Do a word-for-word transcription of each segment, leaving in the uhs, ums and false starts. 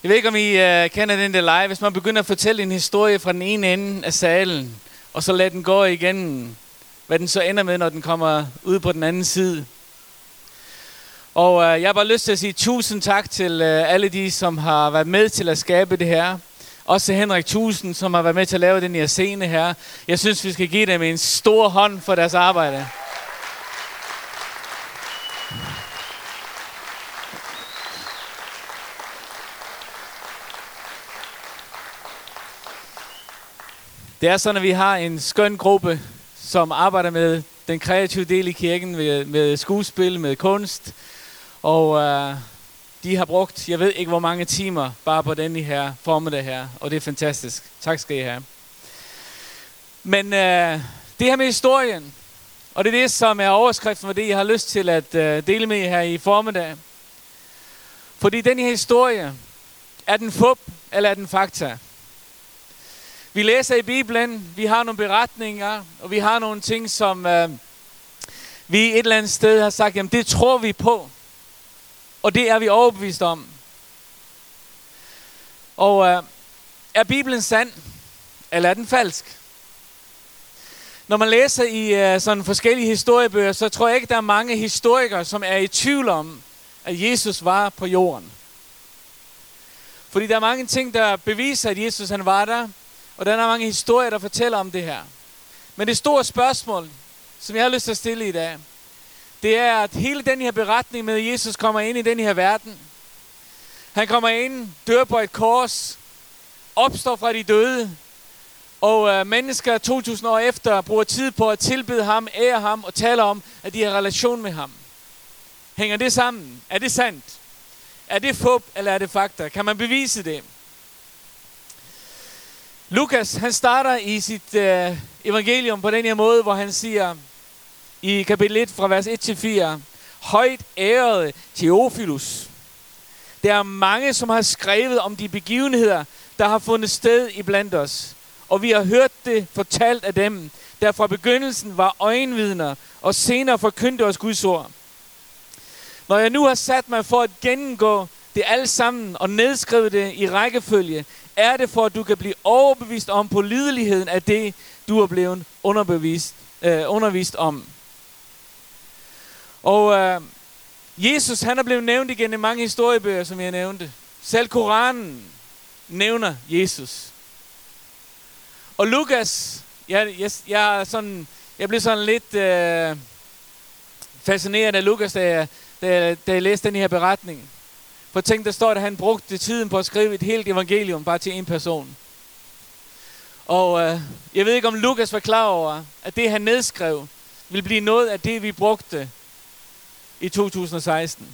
Jeg ved ikke, om I uh, kender den der lege. Hvis man begynder at fortælle en historie fra den ene ende af salen, og så lader den gå igen, hvad den så ender med, når den kommer ud på den anden side. Og uh, jeg har bare lyst til at sige tusind tak til uh, alle de, som har været med til at skabe det her. Også til Henrik Thusen, som har været med til at lave den her scene her. Jeg synes, vi skal give dem en stor hånd for deres arbejde. Det er sådan, at vi har en skøn gruppe, som arbejder med den kreative del i kirken, med, med skuespil, med kunst. Og øh, de har brugt, jeg ved ikke hvor mange timer, bare på denne her formiddag her. Og det er fantastisk. Tak skal I have. Men øh, det her med historien, og det er det, som er overskriften for det, jeg har lyst til at øh, dele med jer her i formiddag. Fordi den her historie, er den fup, eller er den fakta? Vi læser i Bibelen, vi har nogle beretninger, og vi har nogle ting, som øh, vi et eller andet sted har sagt, jamen det tror vi på. Og det er vi overbevist om. Og øh, er Bibelen sand, eller er den falsk? Når man læser i øh, sådan forskellige historiebøger, så tror jeg ikke, der er mange historikere, som er i tvivl om, at Jesus var på jorden. Fordi der er mange ting, der beviser, at Jesus han var der. Og der er mange historier, der fortæller om det her. Men det store spørgsmål, som jeg har lyst til at stille i dag, det er, at hele den her beretning med, at Jesus kommer ind i den her verden. Han kommer ind, dør på et kors, opstår fra de døde, og øh, mennesker to tusind år efter bruger tid på at tilbede ham, ære ham og tale om, at de har relation med ham. Hænger det sammen? Er det sandt? Er det fup, eller er det fakta? Kan man bevise det? Lukas, han starter i sit øh, evangelium på den her måde, hvor han siger i kapitel et fra vers et til fire, højt ærede Theophilus. Der er mange, som har skrevet om de begivenheder, der har fundet sted iblandt os. Og vi har hørt det fortalt af dem, der fra begyndelsen var øjenvidner og senere forkyndte os Guds ord. Når jeg nu har sat mig for at gennemgå det alt sammen og nedskrive det i rækkefølge, er det for, at du kan blive overbevist om pålideligheden af det, du er blevet underbevist, øh, undervist om. Og øh, Jesus, han er blevet nævnt igen i mange historiebøger, som jeg nævnte. Selv Koranen nævner Jesus. Og Lukas, jeg, jeg, jeg, er sådan, jeg blev sådan lidt øh, fascineret af Lukas, da jeg, da, jeg, da jeg læste den her beretning. For tænk, der står, at han brugte tiden på at skrive et helt evangelium bare til en person. Og øh, jeg ved ikke, om Lukas var klar over, at det, han nedskrev, ville blive noget af det, vi brugte i to tusind og seksten.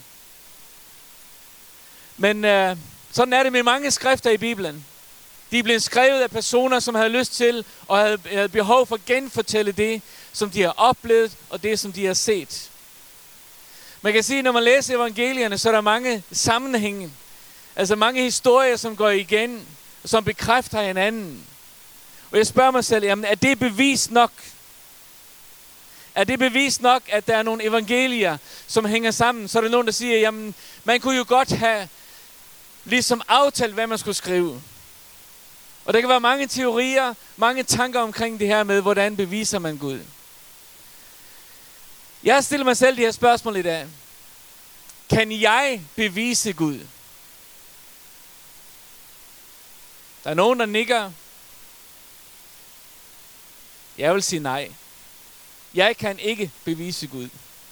Men øh, sådan er det med mange skrifter i Bibelen. De er blevet skrevet af personer, som havde lyst til og havde, havde behov for at genfortælle det, som de har oplevet og det, som de har set. Man kan sige, at når man læser evangelierne, så er der mange sammenhænge. Altså mange historier, som går igen, som bekræfter hinanden. Og jeg spørger mig selv, jamen er det bevis nok? Er det bevis nok, at der er nogle evangelier, som hænger sammen? Så er der nogen, der siger, jamen man kunne jo godt have ligesom aftalt, hvad man skulle skrive. Og der kan være mange teorier, mange tanker omkring det her med, hvordan beviser man Gud. Jeg har stillet mig selv de her spørgsmål i dag. Kan jeg bevise Gud? Der er nogen, der nikker. Jeg vil sige nej. Jeg kan ikke bevise Gud.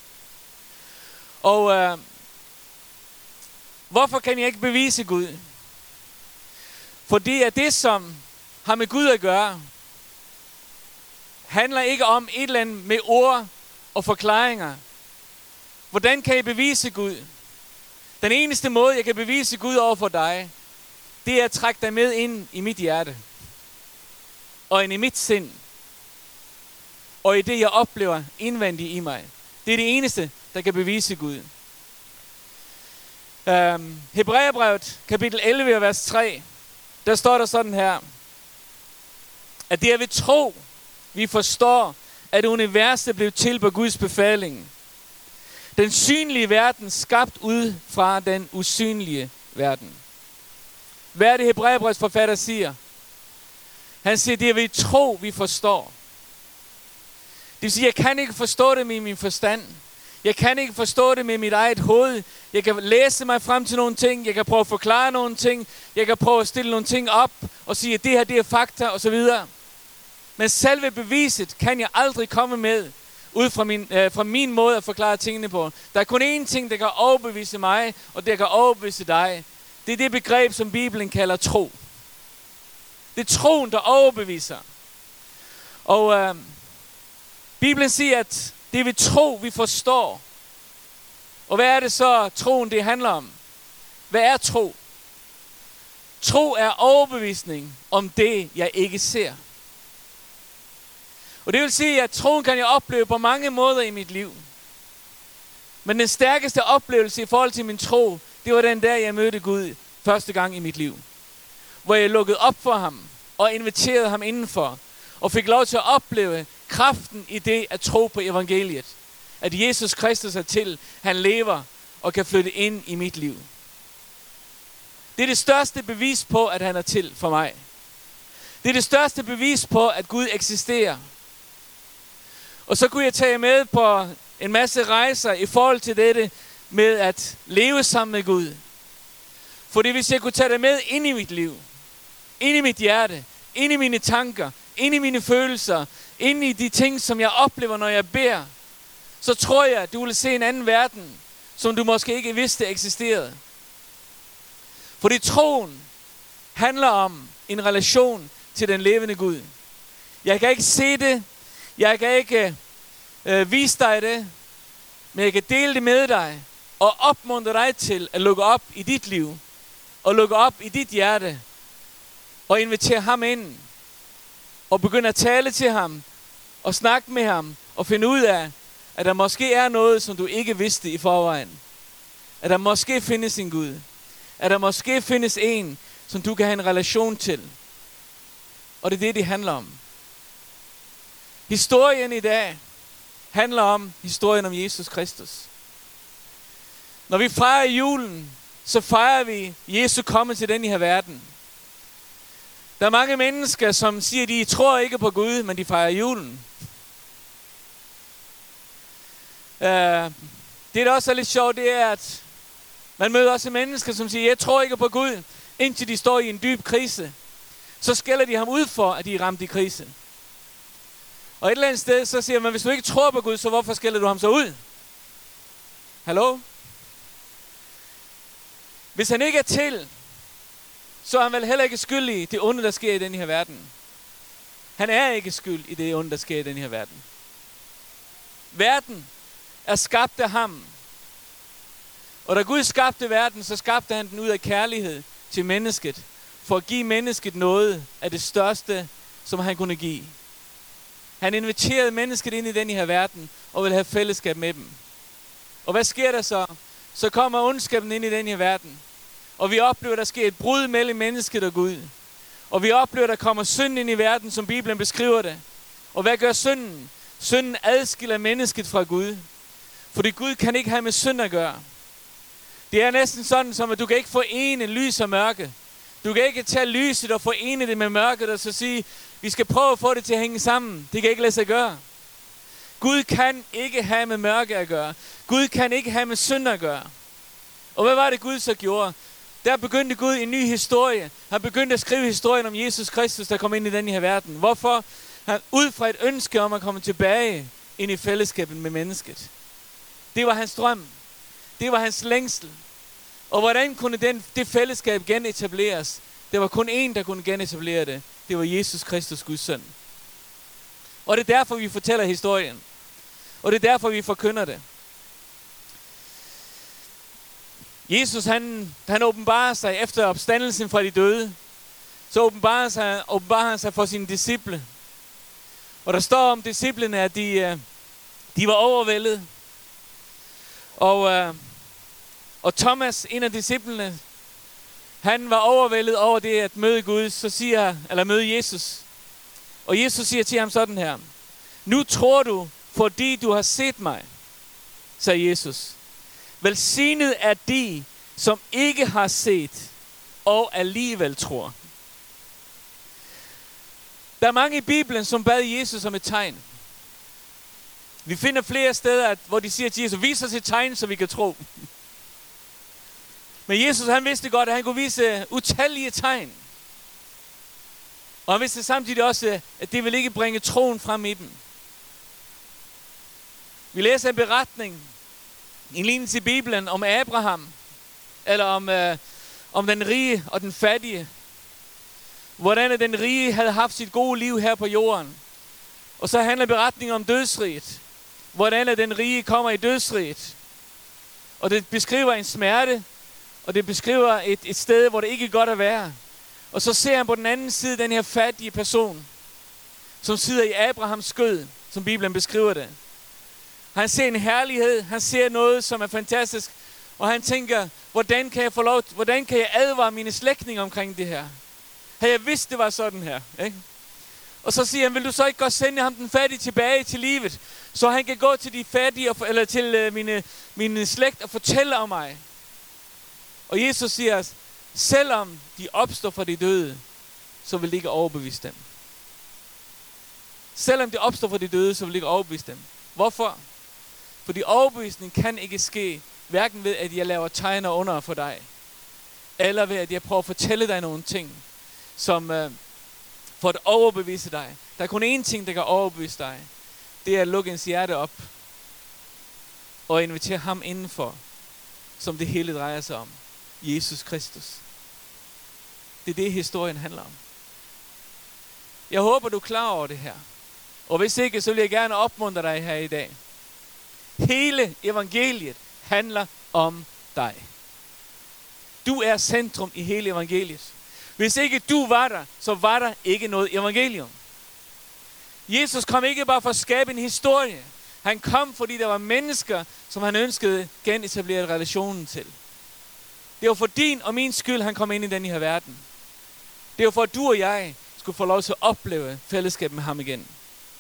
Og øh, hvorfor kan jeg ikke bevise Gud? Fordi at det, som har med Gud at gøre, handler ikke om et eller andet med ord og forklaringer. Hvordan kan jeg bevise Gud? Den eneste måde, jeg kan bevise Gud over for dig, det er at trække dig med ind i mit hjerte. Og ind i mit sind. Og i det, jeg oplever indvendigt i mig. Det er det eneste, der kan bevise Gud. Øhm, Hebræerbrevet, kapitel elleve, vers tre. Der står der sådan her. At det er ved tro, vi forstår, at universet blev til på Guds befaling. Den synlige verden skabt ud fra den usynlige verden. Hvad er det Hebræerbrevets forfatter siger? Han siger, det er ved tro, vi forstår. Det vil sige, jeg kan ikke forstå det med min forstand. Jeg kan ikke forstå det med mit eget hoved. Jeg kan læse mig frem til nogle ting. Jeg kan prøve at forklare nogle ting. Jeg kan prøve at stille nogle ting op og sige, at det her, det er fakta osv. Men selve beviset kan jeg aldrig komme med ud fra min, øh, fra min måde at forklare tingene på. Der er kun én ting, der kan overbevise mig, og det kan overbevise dig. Det er det begreb, som Bibelen kalder tro. Det er troen, der overbeviser. Og øh, Bibelen siger, at det er ved tro, vi forstår. Og hvad er det så, troen det handler om? Hvad er tro? Tro er overbevisning om det, jeg ikke ser. Og det vil sige, at troen kan jeg opleve på mange måder i mit liv. Men den stærkeste oplevelse i forhold til min tro, det var den der, jeg mødte Gud første gang i mit liv. Hvor jeg lukkede op for ham og inviterede ham indenfor. Og fik lov til at opleve kraften i det at tro på evangeliet. At Jesus Kristus er til, han lever og kan flytte ind i mit liv. Det er det største bevis på, at han er til for mig. Det er det største bevis på, at Gud eksisterer. Og så kunne jeg tage med på en masse rejser i forhold til dette med at leve sammen med Gud. Fordi hvis jeg kunne tage det med ind i mit liv, ind i mit hjerte, ind i mine tanker, ind i mine følelser, ind i de ting, som jeg oplever, når jeg beder, så tror jeg, at du vil se en anden verden, som du måske ikke vidste eksisterede. Fordi troen handler om en relation til den levende Gud. Jeg kan ikke se det, jeg kan ikke øh, vise dig det, men jeg kan dele det med dig og opmuntre dig til at lukke op i dit liv og lukke op i dit hjerte og invitere ham ind og begynde at tale til ham og snakke med ham og finde ud af, at der måske er noget, som du ikke vidste i forvejen. At der måske findes en Gud. At der måske findes en, som du kan have en relation til. Og det er det, det handler om. Historien i dag handler om historien om Jesus Kristus. Når vi fejrer julen, så fejrer vi Jesu komme til den her verden. Der er mange mennesker, som siger, at de tror ikke på Gud, men de fejrer julen. Uh, det, der også er lidt sjovt, det er, at man møder også mennesker, som siger, jeg tror ikke på Gud, indtil de står i en dyb krise. Så skælder de ham ud for, at de er ramt i krise. Og et eller andet sted, så siger man, hvis du ikke tror på Gud, så hvorfor skælder du ham så ud? Hallo? Hvis han ikke er til, så er han vel heller ikke skyldig i det onde, der sker i den her verden. Han er ikke skyld i det onde, der sker i den her verden. Verden er skabt af ham. Og da Gud skabte verden, så skabte han den ud af kærlighed til mennesket. For at give mennesket noget af det største, som han kunne give. Han inviterede mennesket ind i den her verden, og ville have fællesskab med dem. Og hvad sker der så? Så kommer ondskaben ind i den her verden. Og vi oplever, at der sker et brud mellem mennesket og Gud. Og vi oplever, at der kommer synd ind i verden, som Bibelen beskriver det. Og hvad gør synden? Synden adskiller mennesket fra Gud. Fordi Gud kan ikke have med synd at gøre. Det er næsten sådan, som at du kan ikke forene lys og mørke. Du kan ikke tage lyset og forene det med mørket og så sige, vi skal prøve at få det til at hænge sammen. Det kan ikke lade sig gøre. Gud kan ikke have med mørke at gøre. Gud kan ikke have med synd at gøre. Og hvad var det Gud så gjorde? Der begyndte Gud en ny historie. Han begyndte at skrive historien om Jesus Kristus, der kom ind i den her verden. Hvorfor? Han ud fra et ønske om at komme tilbage ind i fællesskabet med mennesket. Det var hans drøm. Det var hans længsel. Og hvordan kunne den, det fællesskab genetableres? Det var kun én, der kunne genetablere det. Det var Jesus Kristus, Guds søn. Og det er derfor, vi fortæller historien. Og det er derfor, vi forkynder det. Jesus, han, han åbenbarer sig efter opstandelsen fra de døde. Så åbenbarer, sig, åbenbarer han sig for sine disciple. Og der står om disciplene, at de, de var overvældet. Og, og Thomas, en af disciplene, han var overvældet over det at møde Gud, så siger, eller møde Jesus. Og Jesus siger til ham sådan her: nu tror du, fordi du har set mig, sagde Jesus. Velsignet er de, som ikke har set og alligevel tror. Der er mange i Bibelen, som bad Jesus om et tegn. Vi finder flere steder, hvor de siger til Jesus, vis os et tegn, så vi kan tro. Men Jesus, han vidste godt, at han kunne vise utallige tegn. Og han vidste samtidig også, at det ville ikke bringe troen frem i dem. Vi læser en beretning, en lignelse i Bibelen, om Abraham, eller om, øh, om den rige og den fattige. Hvordan den rige havde haft sit gode liv her på jorden. Og så handler beretningen om dødsriget. Hvordan den rige kommer i dødsriget. Og det beskriver en smerte, og det beskriver et, et sted, hvor det ikke er godt at være. Og så ser han på den anden side den her fattige person, som sidder i Abrahams skød, som Bibelen beskriver det. Han ser en herlighed, han ser noget, som er fantastisk, og han tænker, hvordan kan jeg få lov, hvordan kan jeg advare mine slægtninge omkring det her? Havde jeg vidst, det var sådan her, ikke? Og så siger han, vil du så ikke godt sende ham den fattige tilbage til livet, så han kan gå til de fattige, og, eller til uh, mine, mine slægt og fortælle om mig. Og Jesus siger, selvom de opstår fra de døde, så vil det ikke overbevise dem. Selvom de opstår fra de døde, så vil det ikke overbevise dem. Hvorfor? Fordi overbevisning kan ikke ske, hverken ved, at jeg laver tegn og under for dig, eller ved, at jeg prøver at fortælle dig nogle ting, som øh, for at overbevise dig. Der er kun én ting, der kan overbevise dig. Det er at lukke ens hjerte op, og invitere ham indenfor, som det hele drejer sig om. Jesus Kristus. Det er det, historien handler om. Jeg håber, du er klar over det her. Og hvis ikke, så vil jeg gerne opmuntre dig her i dag. Hele evangeliet handler om dig. Du er centrum i hele evangeliet. Hvis ikke du var der, så var der ikke noget evangelium. Jesus kom ikke bare for at skabe en historie. Han kom, fordi der var mennesker, som han ønskede genetablere relationen til. Det var for din og min skyld, han kom ind i den her verden. Det var for, at du og jeg skulle få lov til at opleve fællesskab med ham igen.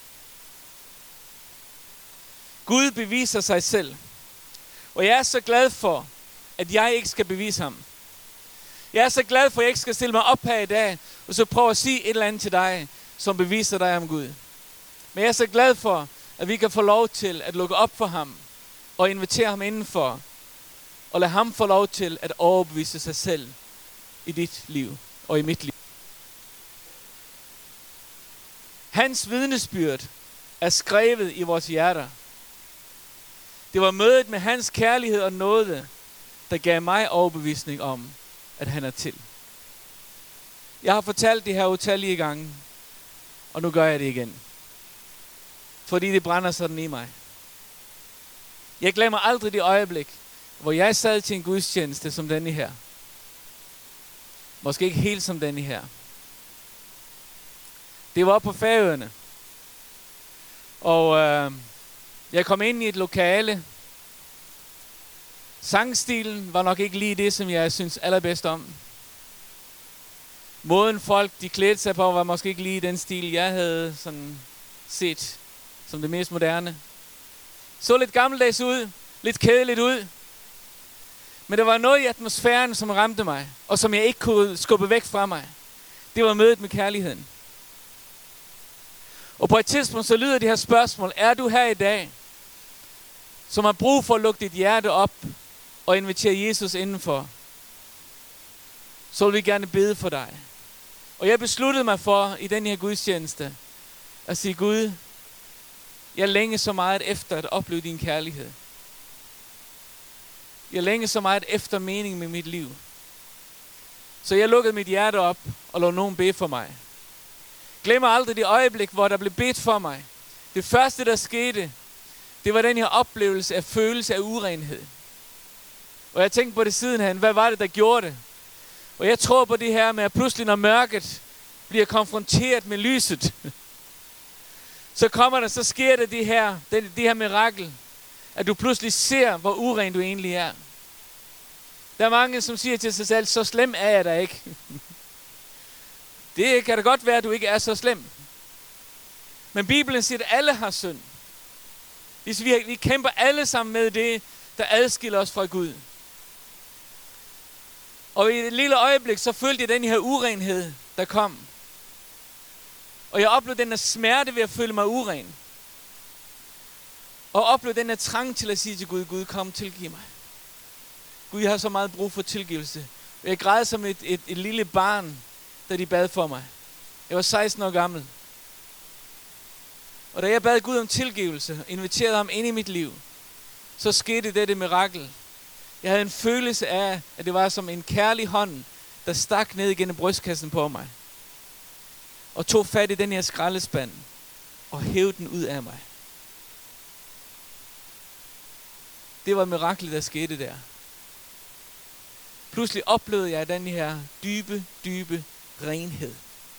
Gud beviser sig selv. Og jeg er så glad for, at jeg ikke skal bevise ham. Jeg er så glad for, at jeg ikke skal stille mig op her i dag, og så prøve at sige et eller andet til dig, som beviser dig om Gud. Men jeg er så glad for, at vi kan få lov til at lukke op for ham, og invitere ham indenfor, og lade ham få lov til at overbevise sig selv i dit liv og i mit liv. Hans vidnesbyrd er skrevet i vores hjerter. Det var mødet med hans kærlighed og nåde, der gav mig overbevisning om, at han er til. Jeg har fortalt det her utallige gange, og nu gør jeg det igen. Fordi det brænder sådan i mig. Jeg glemmer aldrig det øjeblik, hvor jeg sad til en gudstjeneste som denne her. Måske ikke helt som denne her. Det var på Færøerne. Og øh, jeg kom ind i et lokale. Sangstilen var nok ikke lige det, som jeg synes allerbedst om. Måden folk, de klædte sig på, var måske ikke lige den stil, jeg havde sådan set som det mest moderne. Så lidt gammeldags ud, lidt kedeligt ud. Men der var noget i atmosfæren, som ramte mig, og som jeg ikke kunne skubbe væk fra mig. Det var mødet med kærligheden. Og på et tidspunkt så lyder det her spørgsmål: er du her i dag, som har brug for at lukke dit hjerte op og invitere Jesus indenfor? Så vil vi gerne bede for dig. Og jeg besluttede mig for i den her gudstjeneste at sige: Gud, jeg længe så meget efter at opleve din kærlighed. Jeg længe så meget efter mening med mit liv. Så jeg lukkede mit hjerte op og lod nogen bede for mig. Glemmer aldrig det øjeblik, hvor der blev bedt for mig. Det første, der skete, det var den her oplevelse af følelse af urenhed. Og jeg tænkte på det sidenhen, hvad var det, der gjorde det? Og jeg tror på det her med, at pludselig når mørket bliver konfronteret med lyset, så kommer der, så sker det det her, det, det her mirakel, at du pludselig ser, hvor uren du egentlig er. Der er mange, som siger til sig selv: så slem er jeg da ikke. Det kan da godt være, at du ikke er så slem. Men Bibelen siger, at alle har synd. Vi, vi kæmper alle sammen med det, der adskiller os fra Gud. Og i et lille øjeblik, så følte jeg den her urenhed, der kom. Og jeg oplevede den her smerte ved at føle mig uren. Og oplevede den her trang til at sige til Gud, Gud, kom, tilgiv mig. Gud, jeg har så meget brug for tilgivelse. Og jeg græd som et, et, et lille barn, da de bad for mig. Jeg var seksten år gammel. Og da jeg bad Gud om tilgivelse, og inviterede ham ind i mit liv, så skete dette mirakel. Jeg havde en følelse af, at det var som en kærlig hånd, der stak ned igennem brystkassen på mig. Og tog fat i den her skraldespand, og hævde den ud af mig. Det var miraklet, der skete der. Pludselig oplevede jeg den her dybe, dybe renhed.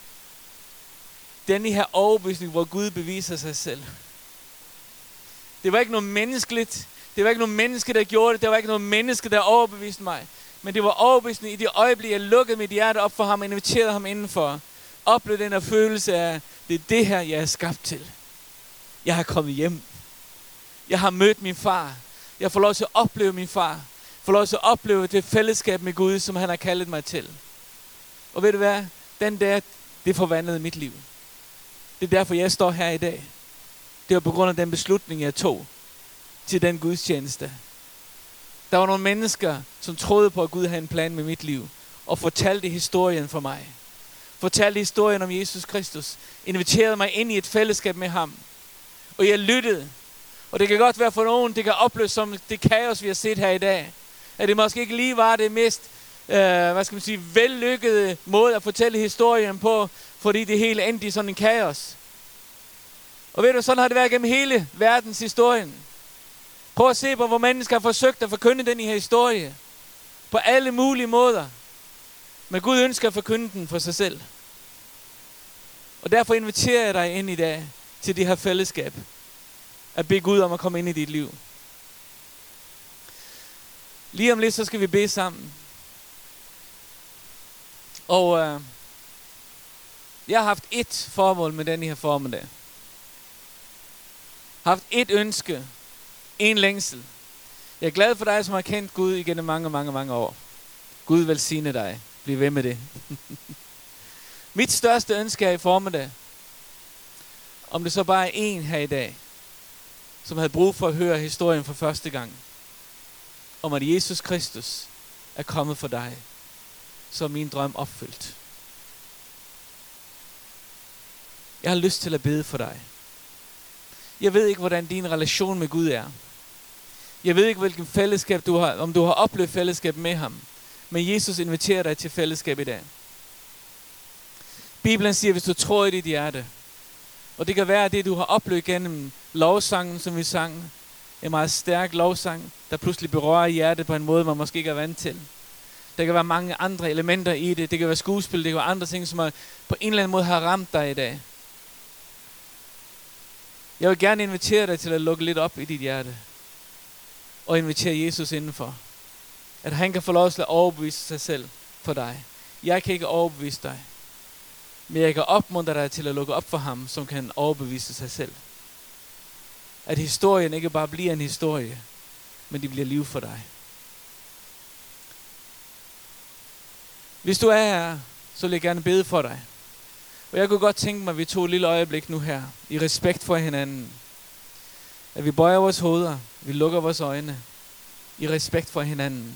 Den her overbevisning, hvor Gud beviser sig selv. Det var ikke noget menneskeligt. Det var ikke noget menneske, der gjorde det. Det var ikke noget menneske, der overbeviste mig. Men det var overbevisning i det øjeblik, jeg lukkede mit hjerte op for ham og inviterede ham indenfor. Oplevede den her følelse af, det er det her, jeg er skabt til. Jeg har kommet hjem. Jeg har mødt min far. Jeg får lov til at opleve min far. Jeg får lov til at opleve det fællesskab med Gud, som han har kaldet mig til. Og ved du hvad? Den der, det forvandlede mit liv. Det er derfor, jeg står her i dag. Det var på grund af den beslutning, jeg tog til den gudstjeneste. Der var nogle mennesker, som troede på, at Gud havde en plan med mit liv. Og fortalte historien for mig. Fortalte historien om Jesus Kristus. Inviterede mig ind i et fællesskab med ham. Og jeg lyttede. Og det kan godt være for nogen, det kan opleves som det kaos, vi har set her i dag. At det måske ikke lige var det mest, øh, hvad skal man sige, vellykkede måde at fortælle historien på, fordi det hele endte i sådan en kaos. Og ved du, sådan har det været gennem hele verdens historien. Prøv at se på, hvor mennesker har forsøgt at forkynde den her historie. På alle mulige måder. Men Gud ønsker at forkynde den for sig selv. Og derfor inviterer jeg dig ind i dag til det her fællesskab. At bede Gud om at komme ind i dit liv. Lige om lidt, så skal vi bede sammen. Og øh, jeg har haft ét formål med den her formiddag. Haft ét ønske. En længsel. Jeg er glad for dig, som har kendt Gud igennem mange, mange, mange år. Gud velsigne dig. Bliv ved med det. Mit største ønske her i formiddag, om det så bare er en her i dag, som havde brug for at høre historien for første gang, om at Jesus Kristus er kommet for dig, så er min drøm opfyldt. Jeg har lyst til at bede for dig. Jeg ved ikke, hvordan din relation med Gud er. Jeg ved ikke, hvilken fællesskab du har, om du har oplevet fællesskab med ham. Men Jesus inviterer dig til fællesskab i dag. Bibelen siger, hvis du tror i dit hjerte, og det kan være, at det du har oplevet gennem lovsangen, som vi sang, en meget stærk lovsang, der pludselig berører hjertet på en måde, man måske ikke er vant til. Der kan være mange andre elementer i det. Det kan være skuespil, det kan være andre ting, som er, på en eller anden måde har ramt dig i dag. Jeg vil gerne invitere dig til at lukke lidt op i dit hjerte. Og invitere Jesus indenfor. At han kan få lov til at overbevise sig selv for dig. Jeg kan ikke overbevise dig. Men jeg kan opmuntre dig til at lukke op for ham, som kan overbevise sig selv. At historien ikke bare bliver en historie, men det bliver liv for dig. Hvis du er her, så vil jeg gerne bede for dig. Og jeg kunne godt tænke mig, at vi tog et lille øjeblik nu her, i respekt for hinanden. At vi bøjer vores hoveder, vi lukker vores øjne, i respekt for hinanden.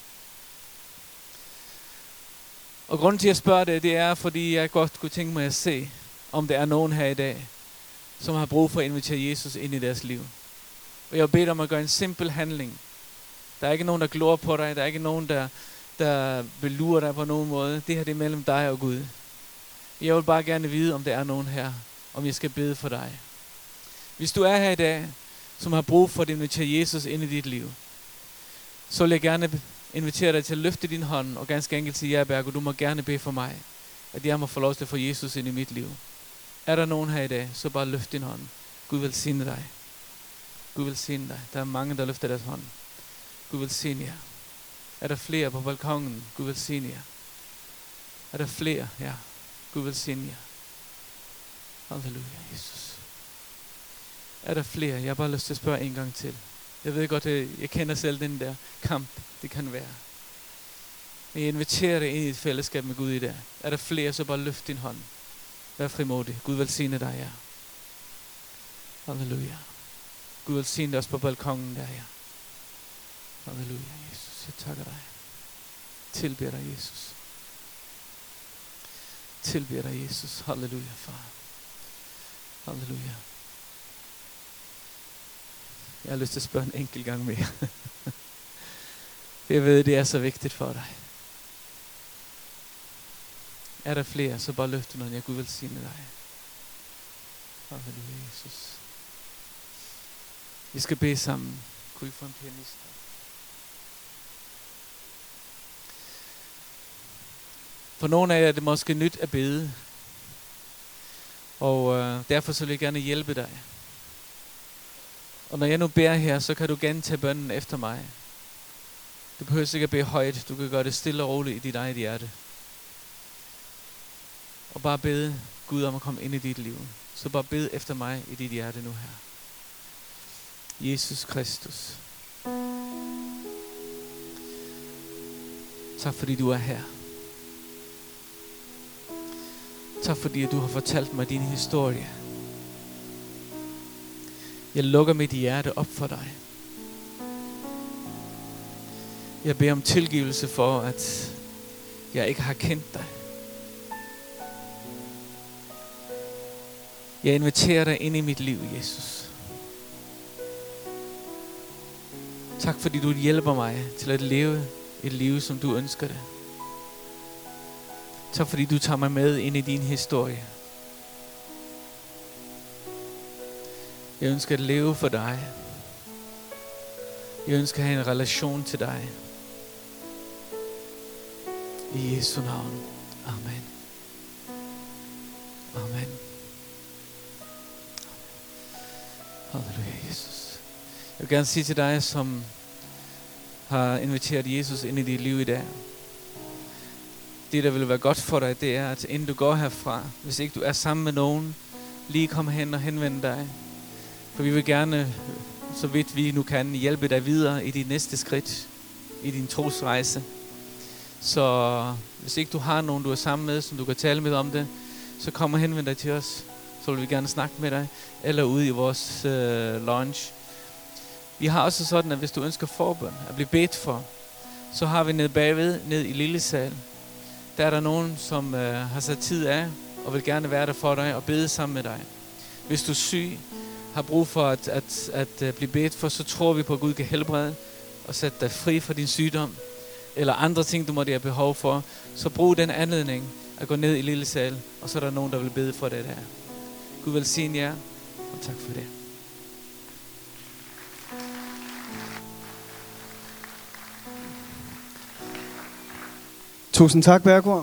Og grunden til at spørge det, det er, fordi jeg godt kunne tænke mig at se, om der er nogen her i dag, som har brug for at invitere Jesus ind i deres liv. Og jeg beder dig om at gøre en simpel handling. Der er ikke nogen, der glor på dig. Der er ikke nogen, der, der vil lure dig på nogen måde. Det her det er mellem dig og Gud. Jeg vil bare gerne vide, om der er nogen her, om jeg skal bede for dig. Hvis du er her i dag, som har brug for at invitere Jesus ind i dit liv, så vil jeg gerne invitere dig til at løfte din hånd og ganske enkelt sige, ja Bergo, du må gerne bede for mig, at jeg må få lov til at få Jesus ind i mit liv. Er der nogen her i dag, så bare løft din hånd. Gud velsigne dig. Gud velsigne dig. Der er mange, der løfter deres hånd. Gud velsigne jer. Er der flere på balkongen? Gud velsigne jer. Er der flere? Ja. Gud velsigne jer. Halleluja, Jesus. Er der flere? Jeg har bare lyst til at spørge en gang til. Jeg ved godt, at jeg kender selv den der kamp, det kan være. Men jeg inviterer dig ind i et fællesskab med Gud i dag. Er der flere, så bare løft din hånd. Vær frimodig. Gud velsigne dig, ja. Halleluja. Gud velsigne dig også på balkongen der, ja. Halleluja, Jesus. Jeg takker dig. Tilbeder dig, Jesus. Tilbeder dig, Jesus. Halleluja, far. Halleluja. Jeg har lyst til at spørge en enkelt gang mere. Jeg ved, det er så vigtigt for dig. Er der flere, så bare løfte noget. Jeg Gud velsigne dig. Halleluja, Jesus. Vi skal bede sammen. Kunne I få en pianist? For nogle af jer er det måske nyt at bede. Og øh, derfor så vil jeg gerne hjælpe dig. Og når jeg nu beder her, så kan du gentage bønnen efter mig. Du behøver ikke at bede højt. Du kan gøre det stille og roligt i dit eget hjerte. Og bare bede Gud om at komme ind i dit liv. Så bare bed efter mig i dit hjerte nu her. Jesus Kristus. Tak fordi du er her. Tak fordi at du har fortalt mig din historie. Jeg lukker mit hjerte op for dig. Jeg beder om tilgivelse for, at jeg ikke har kendt dig. Jeg inviterer dig ind i mit liv, Jesus. Tak fordi du hjælper mig til at leve et liv, som du ønsker det. Tak fordi du tager mig med ind i din historie. Jeg ønsker at leve for dig. Jeg ønsker at have en relation til dig. I Jesu navn. Amen. Amen. Halleluja, Jesus. Jeg vil gerne sige til dig, som har inviteret Jesus ind i dit liv i dag. Det, der vil være godt for dig, det er, at inden du går herfra, hvis ikke du er sammen med nogen, lige kom hen og henvende dig. For vi vil gerne, så vidt vi nu kan, hjælpe dig videre i dit næste skridt, i din trosrejse. Så hvis ikke du har nogen, du er sammen med, som du kan tale med om det, så kom og henvend dig til os. Så vil vi gerne snakke med dig, eller ude i vores øh, lounge. Vi har også sådan, at hvis du ønsker forbøn, at blive bedt for, så har vi nede bagved, ned i lille sal. Der er der nogen, som øh, har sat tid af, og vil gerne være der for dig og bede sammen med dig. Hvis du er syg, har brug for at, at, at, at blive bedt for, så tror vi på, at Gud kan helbrede og sætte dig fri fra din sygdom, eller andre ting, du måtte have behov for. Så brug den anledning at gå ned i lille sal, og så er der nogen, der vil bede for det der. Gud velsigne jer, og tak for det. Tusind tak, Bergård.